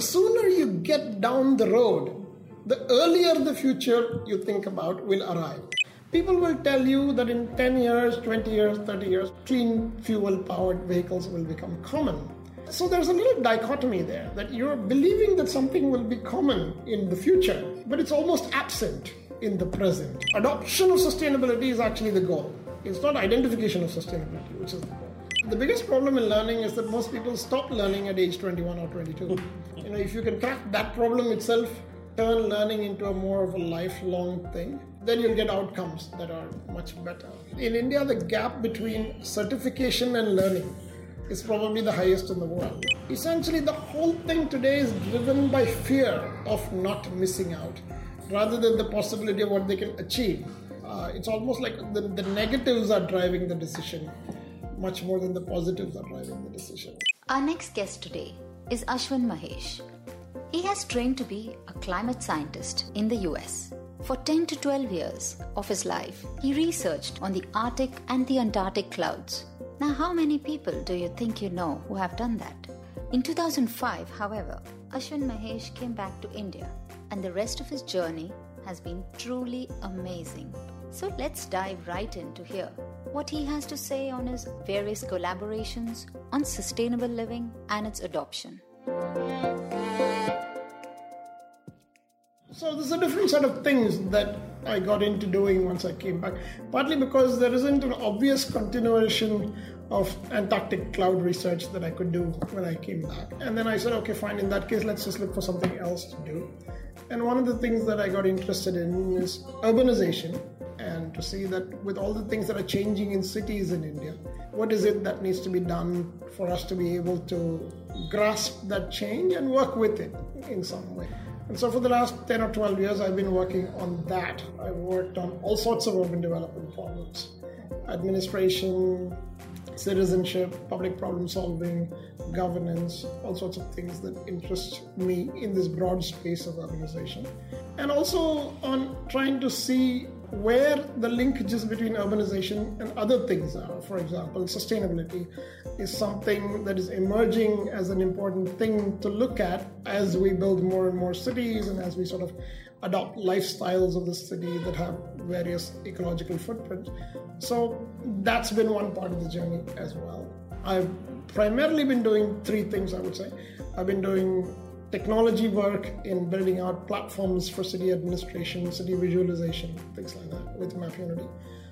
the sooner you get down the road, the earlier the future you think about will arrive. People will tell you that in 10 years, 20 years, 30 years, clean fuel-powered vehicles will become common. So there's a little dichotomy there, that you're believing that something will be common in the future, but it's almost absent in the present. Adoption of sustainability is actually the goal. It's not identification of sustainability, which is the goal. The biggest problem in learning is that most people stop learning at age 21 or 22. If you can crack that problem itself, turn learning into a more of a lifelong thing, then you'll get outcomes that are much better. In India, the gap between certification and learning is probably the highest in the world. Essentially, the whole thing today is driven by fear of not missing out, rather than the possibility of what they can achieve. It's almost like the negatives are driving the decision, much more than the positives are driving the decision. Our next guest today is Ashwin Mahesh. He has trained to be a climate scientist in the US. For 10 to 12 years of his life, he researched on the Arctic and the Antarctic clouds. Now, how many people do you think you know who have done that? In 2005, however, Ashwin Mahesh came back to India, and the rest of his journey has been truly amazing. So let's dive right in to hear what he has to say on his various collaborations on sustainable living and its adoption. So there's a different set of things that I got into doing once I came back, partly because there isn't an obvious continuation of Antarctic cloud research that I could do when I came back. And then I said, okay, fine, in that case, let's just look for something else to do. And one of the things that I got interested in is urbanization, and to see that with all the things that are changing in cities in India, what is it that needs to be done for us to be able to grasp that change and work with it in some way. And so for the last 10 or 12 years, I've been working on that. I've worked on all sorts of urban development problems: administration, citizenship, public problem solving, governance, all sorts of things that interest me in this broad space of urbanization. And also on trying to see where the linkages between urbanization and other things are. For example, sustainability is something that is emerging as an important thing to look at as we build more and more cities and as we sort of adopt lifestyles of the city that have various ecological footprints. So that's been one part of the journey as well. I've primarily been doing three things, I would say. I've been doing technology work in building out platforms for city administration, city visualization, things like that with MapUnity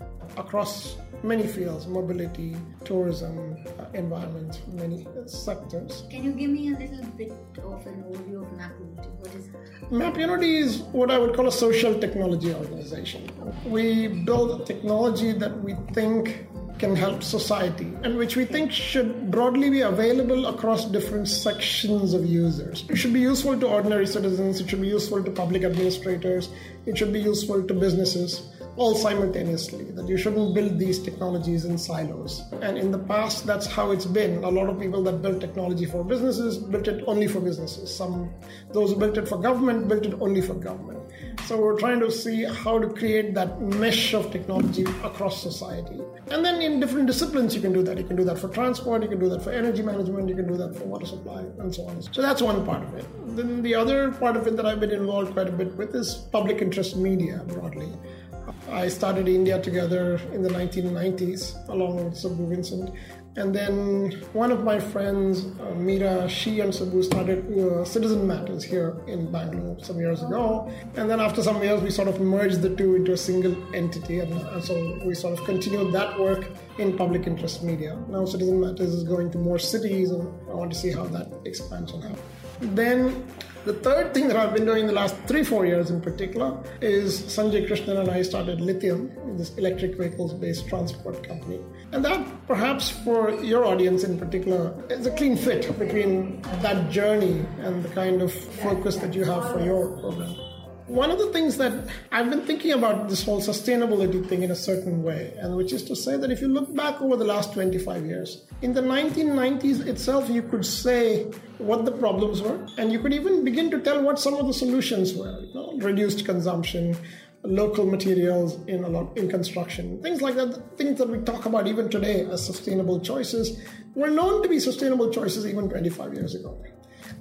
across many fields: mobility, tourism, environment, many sectors. Can you give me a little bit of an overview of MapUnity? What is it? MapUnity is what I would call a social technology organization. We build technology that we think can help society and which we think should broadly be available across different sections of users. It should be useful to ordinary citizens, it should be useful to public administrators, it should be useful to businesses, all simultaneously, that you shouldn't build these technologies in silos. And in the past, that's how it's been. A lot of people that built technology for businesses built it only for businesses. Those who built it for government built it only for government. So we're trying to see how to create that mesh of technology across society. And then in different disciplines, you can do that. You can do that for transport, you can do that for energy management, you can do that for water supply, and so on. So that's one part of it. Then the other part of it that I've been involved quite a bit with is public interest media broadly. I started India Together in the 1990s along with Subbu Vincent. And then one of my friends, Meera, she and Subbu started Citizen Matters here in Bangalore some years ago. And then after some years, we sort of merged the two into a single entity. And so we sort of continued that work in public interest media. Now Citizen Matters is going to more cities, and I want to see how that expansion happens. Then the third thing that I've been doing the last 3-4 years in particular is Sanjay Krishnan and I started Lithium, this electric vehicles-based transport company. And that, perhaps for your audience in particular, is a clean fit between that journey and the kind of focus that you have for your program. One of the things that I've been thinking about this whole sustainability thing in a certain way, and which is to say that if you look back over the last 25 years, in the 1990s itself, you could say what the problems were, and you could even begin to tell what some of the solutions were. Reduced consumption, local materials in construction, things like that, things that we talk about even today as sustainable choices were known to be sustainable choices even 25 years ago.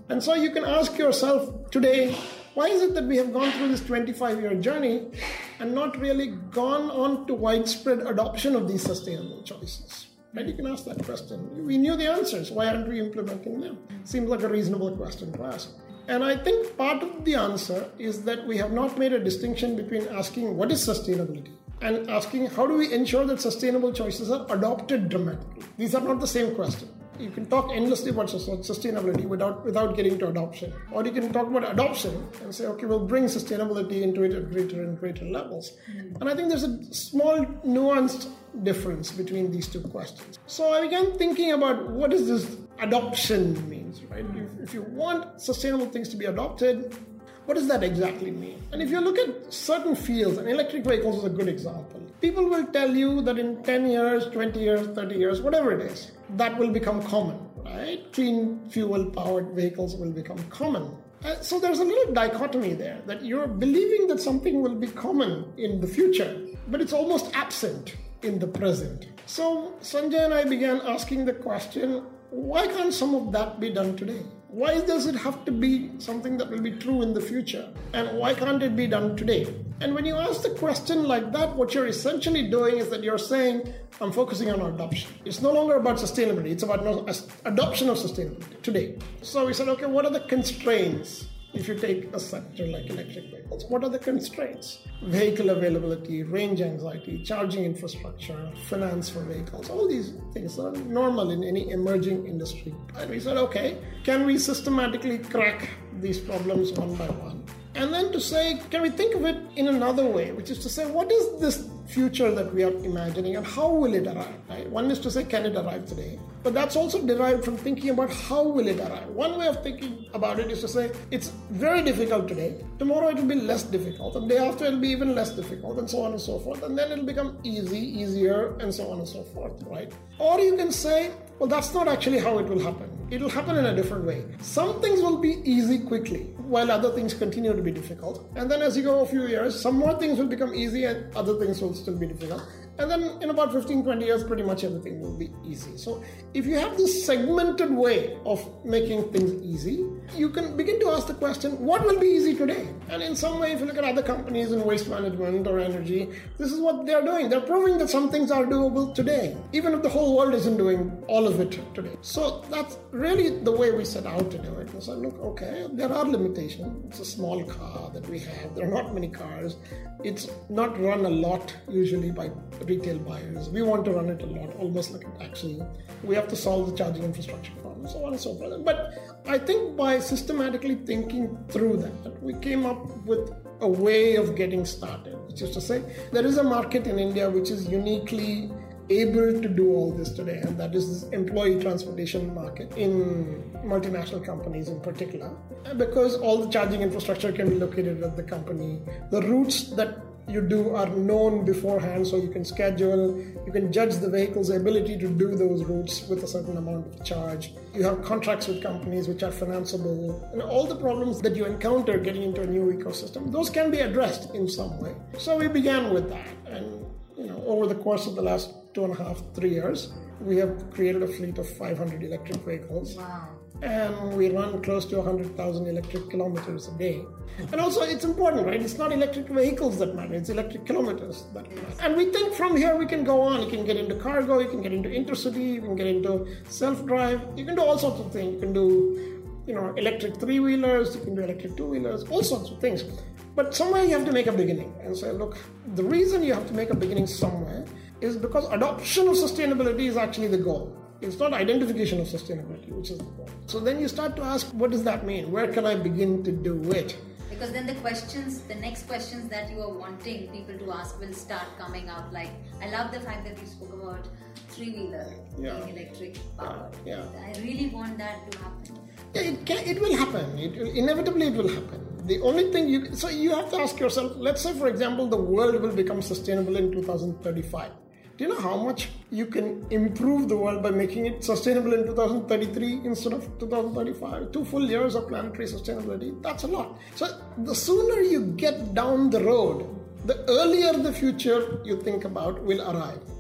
And so you can ask yourself today, why is it that we have gone through this 25-year journey and not really gone on to widespread adoption of these sustainable choices? Right? You can ask that question. We knew the answers. Why aren't we implementing them? Seems like a reasonable question to ask. And I think part of the answer is that we have not made a distinction between asking what is sustainability and asking how do we ensure that sustainable choices are adopted dramatically. These are not the same question. You can talk endlessly about sustainability without getting to adoption. Or you can talk about adoption and say, okay, we'll bring sustainability into it at greater and greater levels. And I think there's a small nuanced difference between these two questions. So I began thinking about what does this adoption means, right? If you want sustainable things to be adopted, what does that exactly mean? And if you look at certain fields, and electric vehicles is a good example, people will tell you that in 10 years, 20 years, 30 years, whatever it is, that will become common, right? Clean fuel-powered vehicles will become common. So there's a little dichotomy there, that you're believing that something will be common in the future, but it's almost absent in the present. So Sanjay and I began asking the question, why can't some of that be done today? Why does it have to be something that will be true in the future? And why can't it be done today? And when you ask the question like that, what you're essentially doing is that you're saying, I'm focusing on adoption. It's no longer about sustainability. It's about adoption of sustainability today. So we said, okay, what are the constraints? If you take a sector like electric vehicles, what are the constraints? Vehicle availability, range anxiety, charging infrastructure, finance for vehicles, all these things are normal in any emerging industry. And we said, okay, can we systematically crack these problems one by one? And then to say, can we think of it in another way, which is to say, what is this future that we are imagining and how will it arrive? Right? One is to say, can it arrive today? But that's also derived from thinking about how will it arrive. One way of thinking about it is to say, it's very difficult today. Tomorrow it will be less difficult. The day after it will be even less difficult, and so on and so forth. And then it will become easier, and so on and so forth, right? Or you can say, well, that's not actually how it will happen. It will happen in a different way. Some things will be easy quickly, while other things continue to be difficult. And then as you go a few years, some more things will become easy and other things will still be difficult. And then in about 15, 20 years, pretty much everything will be easy. So if you have this segmented way of making things easy, you can begin to ask the question, what will be easy today? And in some way, if you look at other companies in waste management or energy, this is what they're doing. They're proving that some things are doable today, even if the whole world isn't doing all of it today. So that's really the way we set out to do it. We said, look, okay, there are limitations. It's a small car that we have. There are not many cars. It's not run a lot usually by retail buyers. We want to run it a lot, almost like a taxi. We have to solve the charging infrastructure problem, so on and so forth. But I think by systematically thinking through that, we came up with a way of getting started, which is to say, there is a market in India which is uniquely able to do all this today, and that is this employee transportation market in multinational companies in particular, because all the charging infrastructure can be located at the company. The routes that you do are known beforehand, so you can schedule, you can judge the vehicle's ability to do those routes with a certain amount of charge. You have contracts with companies which are financeable, and all the problems that you encounter getting into a new ecosystem, those can be addressed in some way. So we began with that, and over the course of the last 2.5, 3 years, we have created a fleet of 500 electric vehicles. Wow. And we run close to 100,000 electric kilometers a day. And also, it's important, right? It's not electric vehicles that matter, it's electric kilometers that matter. And we think from here we can go on. You can get into cargo, you can get into intercity, you can get into self-drive, you can do all sorts of things. You can do, electric three-wheelers, you can do electric two-wheelers, all sorts of things. But somewhere you have to make a beginning and say, look, the reason you have to make a beginning somewhere is because adoption of sustainability is actually the goal. It's not identification of sustainability, which is the goal. So then you start to ask, what does that mean? Where can I begin to do it? Because then the next questions that you are wanting people to ask will start coming up. Like, I love the fact that you spoke about three-wheeler being electric powered. Yeah. I really want that to happen. Yeah, it will happen. Inevitably, it will happen. The only thing you have to ask yourself, let's say, for example, the world will become sustainable in 2035. Do you know how much you can improve the world by making it sustainable in 2033 instead of 2035? 2 full years of planetary sustainability, that's a lot. So the sooner you get down the road, the earlier the future you think about will arrive.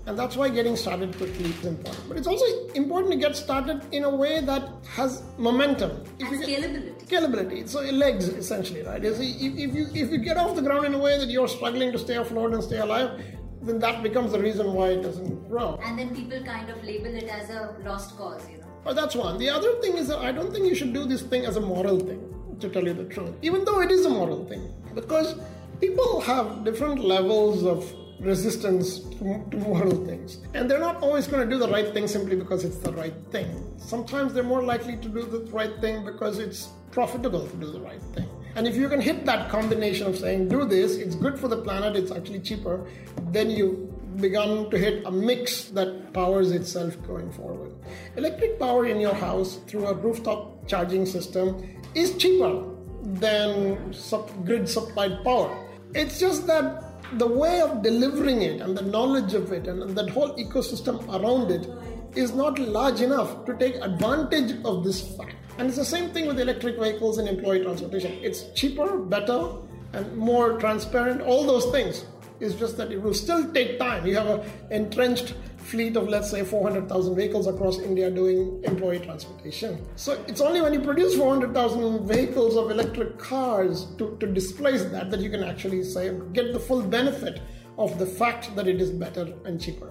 And that's why getting started quickly is important. But it's also important to get started in a way that has momentum. And scalability. Scalability. So legs, essentially, right? If you get off the ground in a way that you're struggling to stay afloat and stay alive, then that becomes the reason why it doesn't grow. And then people kind of label it as a lost cause, But that's one. The other thing is that I don't think you should do this thing as a moral thing, to tell you the truth. Even though it is a moral thing. Because people have different levels of resistance to moral things. And they're not always going to do the right thing simply because it's the right thing. Sometimes they're more likely to do the right thing because it's profitable to do the right thing. And if you can hit that combination of saying, do this, it's good for the planet, it's actually cheaper, then you've begun to hit a mix that powers itself going forward. Electric power in your house through a rooftop charging system is cheaper than grid supplied power. It's just that the way of delivering it and the knowledge of it and that whole ecosystem around it is not large enough to take advantage of this fact. And it's the same thing with electric vehicles and employee transportation. It's cheaper, better, and more transparent, all those things. It's just that it will still take time. You have an entrenched fleet of, let's say, 400,000 vehicles across India doing employee transportation. So it's only when you produce 400,000 vehicles of electric cars to displace that you can actually say, get the full benefit of the fact that it is better and cheaper.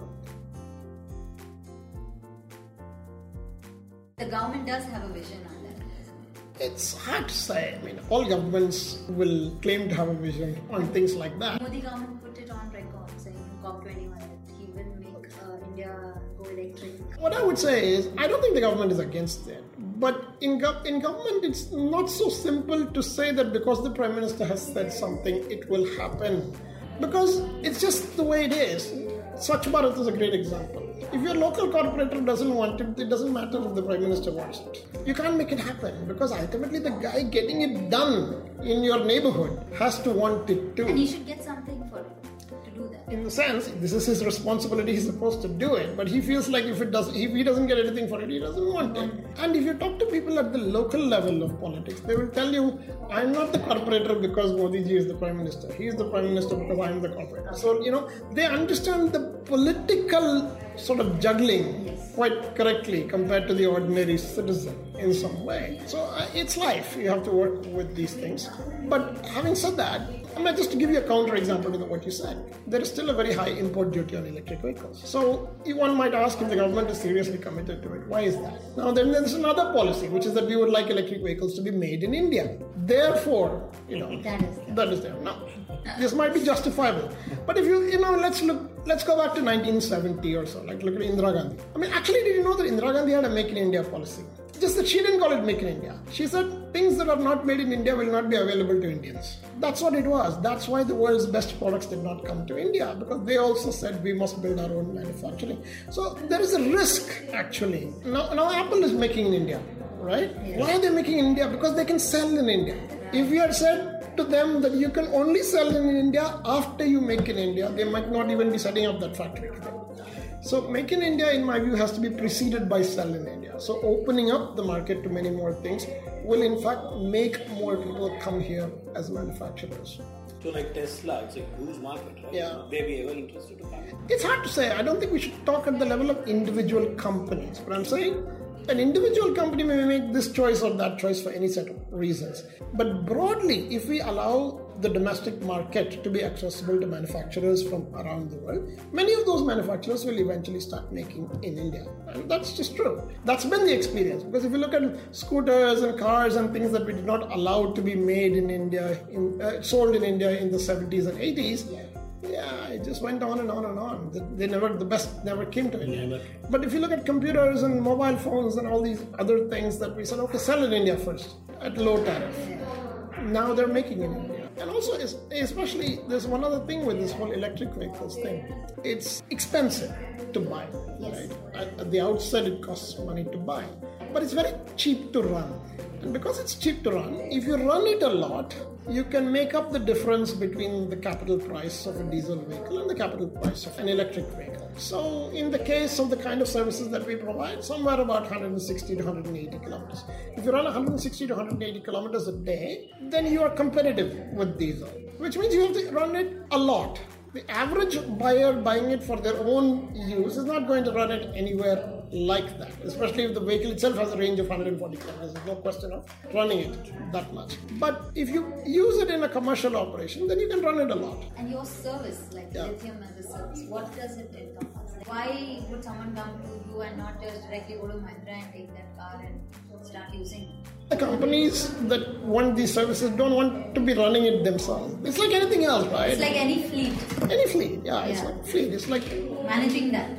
The government does have a vision on that. It's hard to say. I mean, all governments will claim to have a vision on things like that. Modi government put it on record saying in COP21 that he will make India go electric. What I would say is, I don't think the government is against it. But in government, it's not so simple to say that because the Prime Minister has said something, it will happen. Because it's just the way it is. Swachh Bharat is a great example. If your local corporator doesn't want it, it doesn't matter if the Prime Minister wants it. You can't make it happen because ultimately the guy getting it done in your neighborhood has to want it too. And he should get something for it to do that. In the sense, this is his responsibility, he's supposed to do it, but he feels like if he doesn't get anything for it, he doesn't want it. And if you talk to people at the local level of politics, they will tell you, I'm not the corporator because Modi ji is the Prime Minister. He is the Prime Minister because I'm the corporator. So, they understand the political sort of juggling quite correctly compared to the ordinary citizen in some way. So it's life. You have to work with these things. But having said that, just to give you a counter example to what you said, there is still a very high import duty on electric vehicles. So one might ask if the government is seriously committed to it. Why is that? Now then there's another policy, which is that we would like electric vehicles to be made in India. Therefore, that is there. Now, this might be justifiable. But if let's go back to 1970 or so, like look at Indira Gandhi. Actually, did you know that Indira Gandhi had a Make in India policy? Just that she didn't call it Make in India. She said things that are not made in India will not be available to Indians. That's what it was. That's why the world's best products did not come to India, because they also said we must build our own manufacturing. So there is a risk, actually. Now Apple is making in India, right? Yes. Why are they making in India? Because they can sell in India. If we had said to them that you can only sell in India after you make in India, they might not even be setting up that factory today. So Make in India, in my view, has to be preceded by Sell in India. So opening up the market to many more things will in fact make more people come here as manufacturers. So like Tesla, it's a huge market, right? Yeah. They be ever interested to come? It's hard to say. I don't think we should talk at the level of individual companies. But I'm saying an individual company may make this choice or that choice for any set of reasons. But broadly, if we allow the domestic market to be accessible to manufacturers from around the world, many of those manufacturers will eventually start making in India. And that's just true. That's been the experience. Because if you look at scooters and cars and things that we did not allow to be made in India, sold in India in the 70s and 80s, it just went on and on and on. The best never came to India. But if you look at computers and mobile phones and all these other things that we said, okay, sell in India first at low tariff. Now they're making in India. And also, especially, there's one other thing with this whole electric vehicles thing. It's expensive to buy, right? At the outset, it costs money to buy. But it's very cheap to run. And because it's cheap to run, if you run it a lot, you can make up the difference between the capital price of a diesel vehicle and the capital price of an electric vehicle. So in the case of the kind of services that we provide, somewhere about 160 to 180 kilometers. If you run 160 to 180 kilometers a day, then you are competitive with diesel, which means you have to run it a lot. The average buyer buying it for their own use is not going to run it anywhere like that, especially if the vehicle itself has a range of 140 kilometers. There's no question of running it that much. But if you use it in a commercial operation, then you can run it a lot. And your service, like lithium as a service, what does it encompass? Like, why would someone come to you and not just directly go to Mahindra and take that car and start using it? The companies that want these services don't want to be running it themselves. It's like anything else, right? It's like any fleet. Any fleet, it's like fleet. It's like managing that.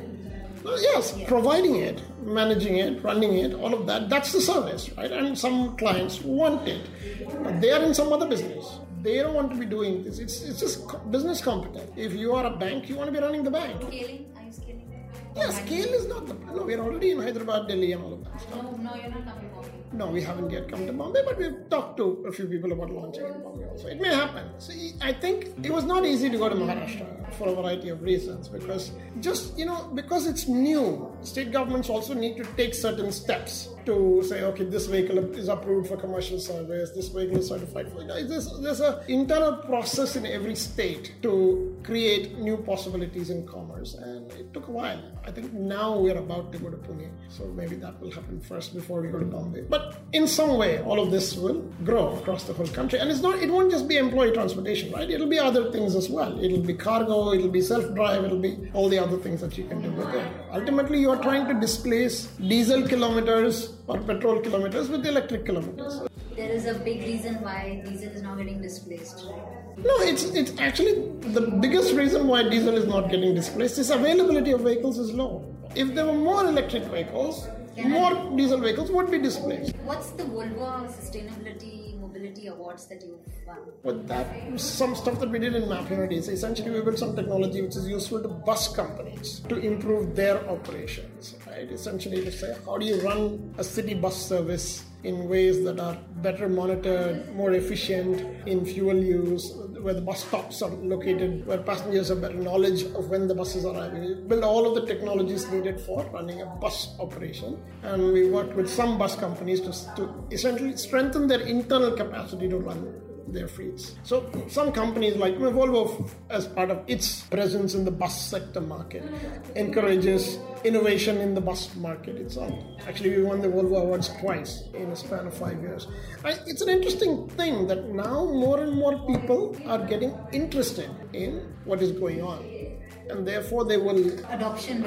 Yes, providing it, managing it, running it, all of that, that's the service, right? And some clients want it. But they are in some other business. They don't want to be doing this. It's just business competent. If you are a bank, you want to be running the bank. Scaling? Are you scaling? Yeah, scale is not the... No, we're already in Hyderabad, Delhi and all of that stuff. No, you're not coming to Bombay. No, we haven't yet come to Bombay, but we've talked to a few people about launching in Bombay also. It may happen. See, I think it was not easy to go to Maharashtra for a variety of reasons because because it's new, state governments also need to take certain steps to say, okay, this vehicle is approved for commercial service, this vehicle is certified for... There's an internal process in every state to create new possibilities in commerce, and it took a while. I think now we're about to go to Pune, so maybe that will happen first before we go to Bombay. But in some way, all of this will grow across the whole country, and it won't just be employee transportation, right? It'll be other things as well. It'll be cargo, it'll be self-drive, it'll be all the other things that you can do with it. Ultimately, you're trying to displace diesel kilometers or petrol kilometers with electric kilometers. There is a big reason why diesel is now getting displaced, right? No, it's actually the biggest reason why diesel is not getting displaced is availability of vehicles is low. If there were more electric vehicles, more diesel vehicles would be displaced. What's the Volvo Sustainability Mobility Awards that you've won? With that, some stuff that we did in MapUnity is essentially we built some technology which is useful to bus companies to improve their operations, right? Essentially to say, how do you run a city bus service in ways that are better monitored, more efficient in fuel use, where the bus stops are located, where passengers have better knowledge of when the buses are arriving. We build all of the technologies needed for running a bus operation. And we worked with some bus companies to essentially strengthen their internal capacity to run their fleets. So some companies like Volvo, as part of its presence in the bus sector market, encourages innovation in the bus market itself. Actually, we won the Volvo Awards twice in a span of 5 years. It's an interesting thing that now more and more people are getting interested in what is going on. And therefore they will... Adoption.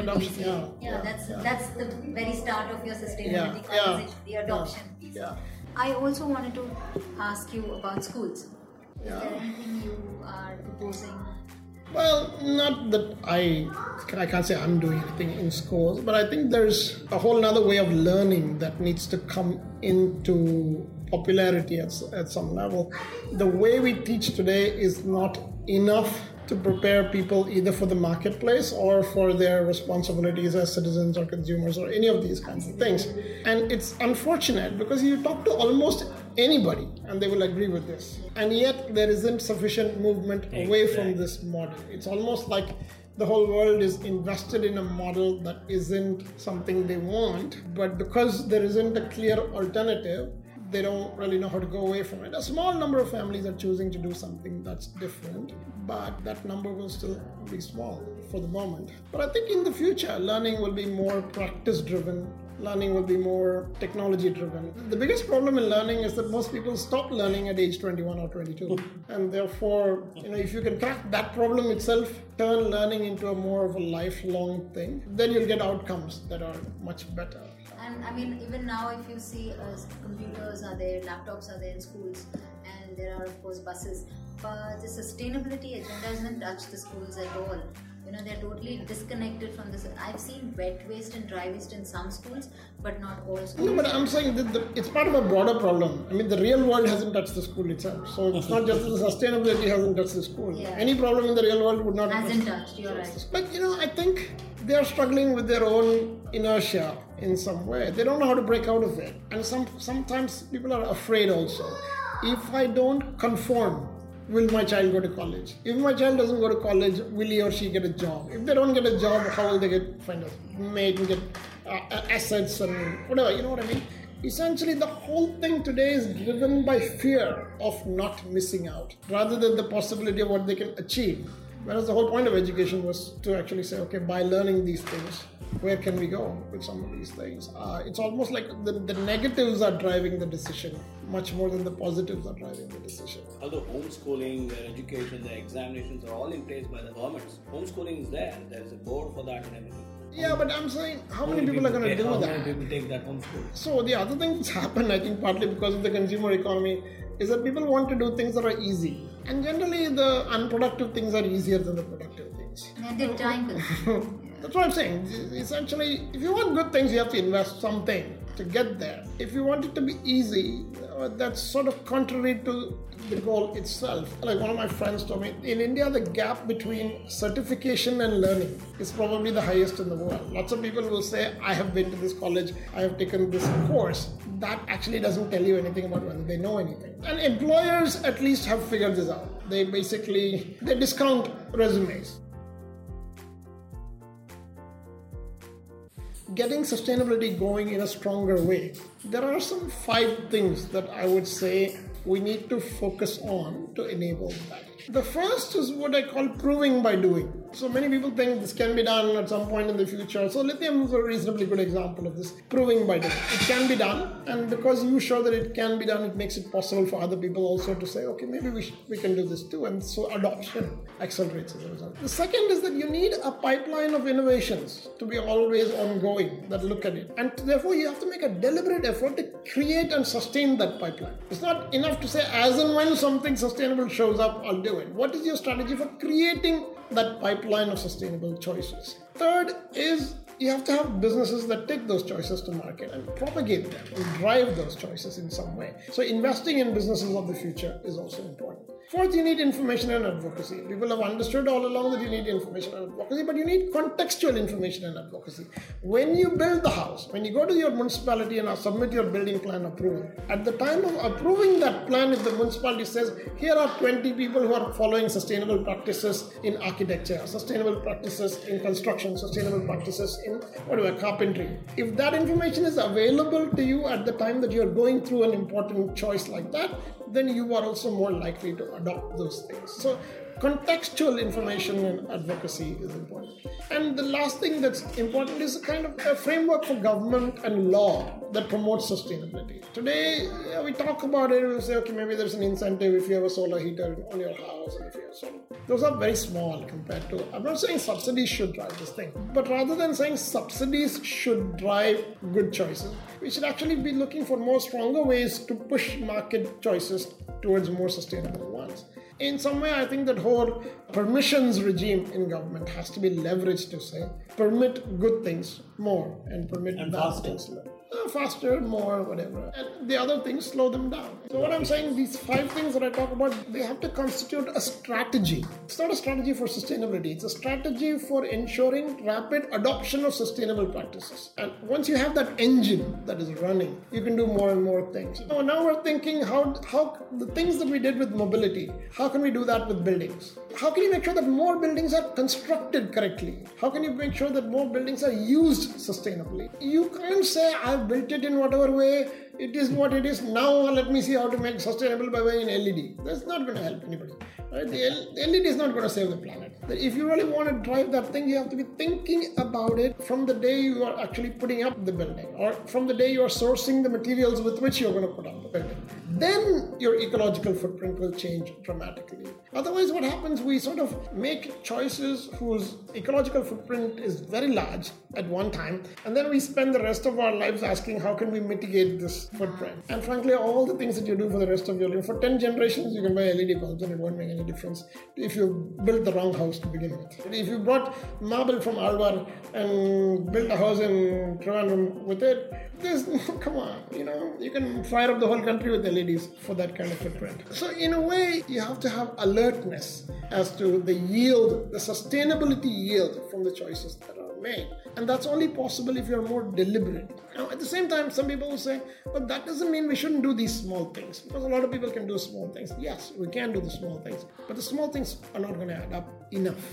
That's the very start of your sustainability conversation, the adoption piece. Yeah. I also wanted to ask you about schools. Is there anything you are proposing? Well, not that I can't say I'm doing anything in schools, but I think there's a whole other way of learning that needs to come into popularity at some level. The way we teach today is not enough to prepare people either for the marketplace or for their responsibilities as citizens or consumers or any of these kinds of things. And it's unfortunate because you talk to almost anybody and they will agree with this. And yet there isn't sufficient movement away from this model. It's almost like the whole world is invested in a model that isn't something they want, but because there isn't a clear alternative, they don't really know how to go away from it. A small number of families are choosing to do something that's different, but that number will still be small for the moment. But I think in the future, learning will be more practice-driven. Learning will be more technology-driven. The biggest problem in learning is that most people stop learning at age 21 or 22. And therefore, if you can crack that problem itself, turn learning into a more of a lifelong thing, then you'll get outcomes that are much better. And I mean, even now, if you see computers are there, laptops are there in schools, and there are, of course, buses. But the sustainability agenda doesn't touch the schools at all. They're totally disconnected from this. I've seen wet waste and dry waste in some schools, but not all schools. No, but I'm saying that it's part of a broader problem. I mean, the real world hasn't touched the school itself. So it's not just the sustainability hasn't touched the school. Yeah. Any problem in the real world would not hasn't touched, you're right. But, I think they're struggling with their own inertia in some way. They don't know how to break out of it. And sometimes people are afraid also. If I don't conform, will my child go to college? If my child doesn't go to college, will he or she get a job? If they don't get a job, how will they find a mate and get assets and whatever, you know what I mean? Essentially, the whole thing today is driven by fear of not missing out, rather than the possibility of what they can achieve. Whereas the whole point of education was to actually say, okay, by learning these things, where can we go with some of these things? It's almost like the negatives are driving the decision much more than the positives are driving the decision. Although homeschooling, their education, their examinations are all in place by the governments. Homeschooling is there. There is a board for that and everything. Yeah, but I'm saying, how many people are going to do that? How many people take that homeschool? So the other thing that's happened, I think partly because of the consumer economy, is that people want to do things that are easy. And generally the unproductive things are easier than the productive things. And they're time consuming. That's what I'm saying. Essentially, if you want good things, you have to invest something to get there. If you want it to be easy, that's sort of contrary to the goal itself. Like one of my friends told me, in India, the gap between certification and learning is probably the highest in the world. Lots of people will say, I have been to this college, I have taken this course. That actually doesn't tell you anything about whether they know anything. And employers at least have figured this out. They discount resumes. Getting sustainability going in a stronger way, there are some 5 things that I would say we need to focus on to enable that. The first is what I call proving by doing. So many people think this can be done at some point in the future. So lithium is a reasonably good example of this, proving by doing. It can be done, and because you show that it can be done, it makes it possible for other people also to say, okay, maybe we can do this too, and so adoption accelerates as a result. The second is that you need a pipeline of innovations to be always ongoing that look at it, and therefore you have to make a deliberate effort to create and sustain that pipeline. It's not enough to say, as and when something sustainable shows up, I'll do it. What is your strategy for creating that pipeline of sustainable choices? Third is you have to have businesses that take those choices to market and propagate them and drive those choices in some way. So investing in businesses of the future is also important. Fourth, you need information and advocacy. People have understood all along that you need information and advocacy, but you need contextual information and advocacy. When you build the house, when you go to your municipality and submit your building plan approval, at the time of approving that plan, if the municipality says, here are 20 people who are following sustainable practices in architecture, sustainable practices in construction, sustainable practices in carpentry. If that information is available to you at the time that you're going through an important choice like that, then you are also more likely to adopt those things. So contextual information and advocacy is important. And the last thing that's important is a kind of a framework for government and law that promotes sustainability. Today, we talk about it, we say, okay, maybe there's an incentive if you have a solar heater on your house, and if you have solar. Those are very small compared to, I'm not saying subsidies should drive this thing, but rather than saying subsidies should drive good choices, we should actually be looking for more stronger ways to push market choices towards more sustainable ones. In some way, I think that whole permissions regime in government has to be leveraged to say, permit good things more and permit bad things less. Faster, more, whatever. And the other things, slow them down. So what I'm saying, these 5 things that I talk about, they have to constitute a strategy. It's not a strategy for sustainability. It's a strategy for ensuring rapid adoption of sustainable practices. And once you have that engine that is running, you can do more and more things. So now we're thinking how the things that we did with mobility, how can we do that with buildings? How can you make sure that more buildings are constructed correctly? How can you make sure that more buildings are used sustainably? You can't say, I've built it in whatever way, it is what it is, now let me see how to make sustainable by way in LED. That's not going to help anybody. Right? The LED is not going to save the planet. If you really want to drive that thing, you have to be thinking about it from the day you are actually putting up the building, or from the day you are sourcing the materials with which you're going to put up the building. Then your ecological footprint will change dramatically. Otherwise, what happens, we sort of make choices whose ecological footprint is very large at one time, and then we spend the rest of our lives asking, how can we mitigate this footprint? And frankly, all the things that you do for the rest of your life, for 10 generations, you can buy LED bulbs and it won't make any difference if you built the wrong house to begin with. If you brought marble from Alvar and built a house in Trivandrum with it, come on, you can fire up the whole country with LEDs for that kind of footprint. So in a way, you have to have alertness as to the yield, the sustainability yield from the choices that are made. And that's only possible if you're more deliberate. Now, at the same time, some people will say, but that doesn't mean we shouldn't do these small things. Because a lot of people can do small things. Yes, we can do the small things. But the small things are not going to add up enough.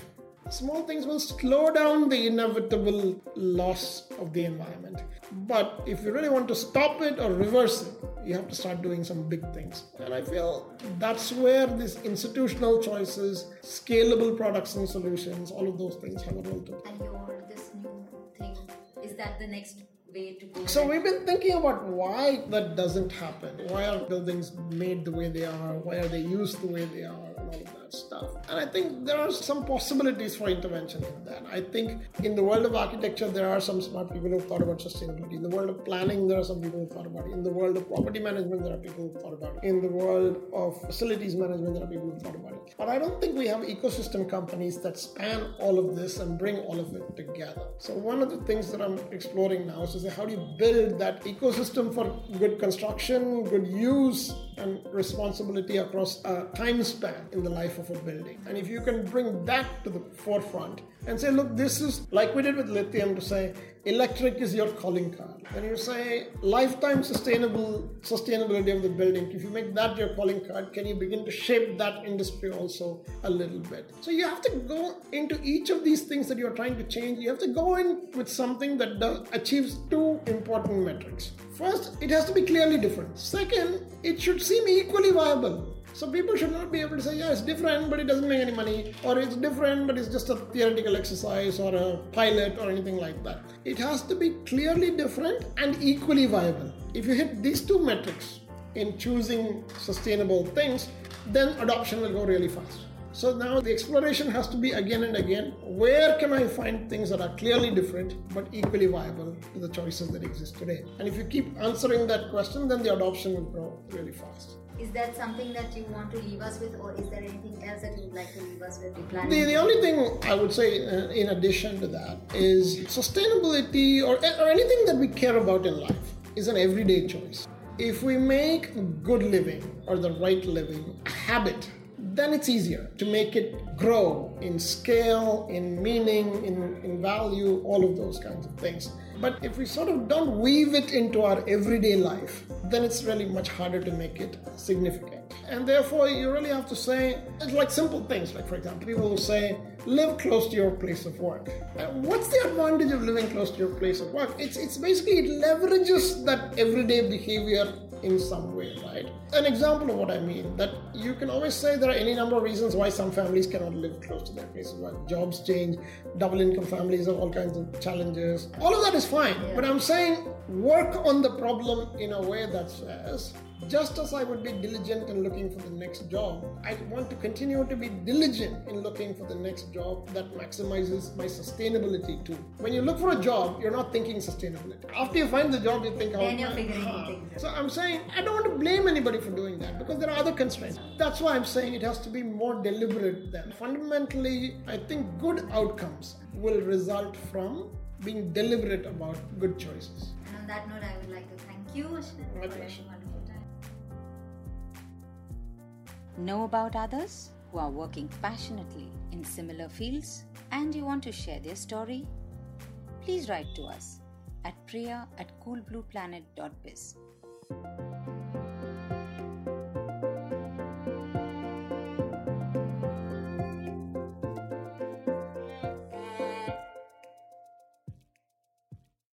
Small things will slow down the inevitable loss of the environment. But if you really want to stop it or reverse it, you have to start doing some big things. And I feel that's where these institutional choices, scalable products and solutions, all of those things have a role to play. And this new thing, is that the next way to go? So we've been thinking about why that doesn't happen. Why are buildings made the way they are? Why are they used the way they are? And all of that stuff. And I think there are some possibilities for intervention in that. I think in the world of architecture, there are some smart people who've thought about sustainability. In the world of planning, there are some people who've thought about it. In the world of property management, there are people who've thought about it. In the world of facilities management, there are people who've thought about it. But I don't think we have ecosystem companies that span all of this and bring all of it together. So one of the things that I'm exploring now is to say, how do you build that ecosystem for good construction, good use, and responsibility across a time span in the life of a building? And if you can bring that to the forefront and say, look, this is like we did with lithium, to say electric is your calling card. When you say lifetime sustainability of the building, if you make that your calling card, can you begin to shape that industry also a little bit? So you have to go into each of these things that you're trying to change. You have to go in with something that achieves two important metrics. First, it has to be clearly different. Second, it should seem equally viable. So people should not be able to say, yeah, it's different, but it doesn't make any money, or it's different, but it's just a theoretical exercise or a pilot or anything like that. It has to be clearly different and equally viable. If you hit these two metrics in choosing sustainable things, then adoption will go really fast. So now the exploration has to be again and again, where can I find things that are clearly different but equally viable to the choices that exist today? And if you keep answering that question, then the adoption will grow really fast. Is that something that you want to leave us with, or is there anything else that you would like to leave us with? The only thing I would say in addition to that is sustainability or anything that we care about in life is an everyday choice. If we make good living or the right living a habit, then it's easier to make it grow in scale, in meaning, in value, all of those kinds of things. But if we sort of don't weave it into our everyday life, then it's really much harder to make it significant. And therefore, you really have to say, it's like simple things. Like, for example, people will say, live close to your place of work. What's the advantage of living close to your place of work? It's basically, it leverages that everyday behavior in some way, right? An example of what I mean, that you can always say there are any number of reasons why some families cannot live close to their place of work. Jobs change, double income families have all kinds of challenges. All of that is fine, but I'm saying work on the problem in a way that says, just as I would be diligent in looking for the next job, I want to continue to be diligent in looking for the next job that maximizes my sustainability too. When you look for a job, you're not thinking sustainability. After you find the job, you think, then you're figuring things. So I'm saying, I don't want to blame anybody for doing that because there are other constraints. That's why I'm saying it has to be more deliberate then. Fundamentally, I think good outcomes will result from being deliberate about good choices. And on that note, I would like to thank you, Ashwin, for a wonderful time. Know about others who are working passionately in similar fields and you want to share their story? Please write to us at priya@coolblueplanet.biz.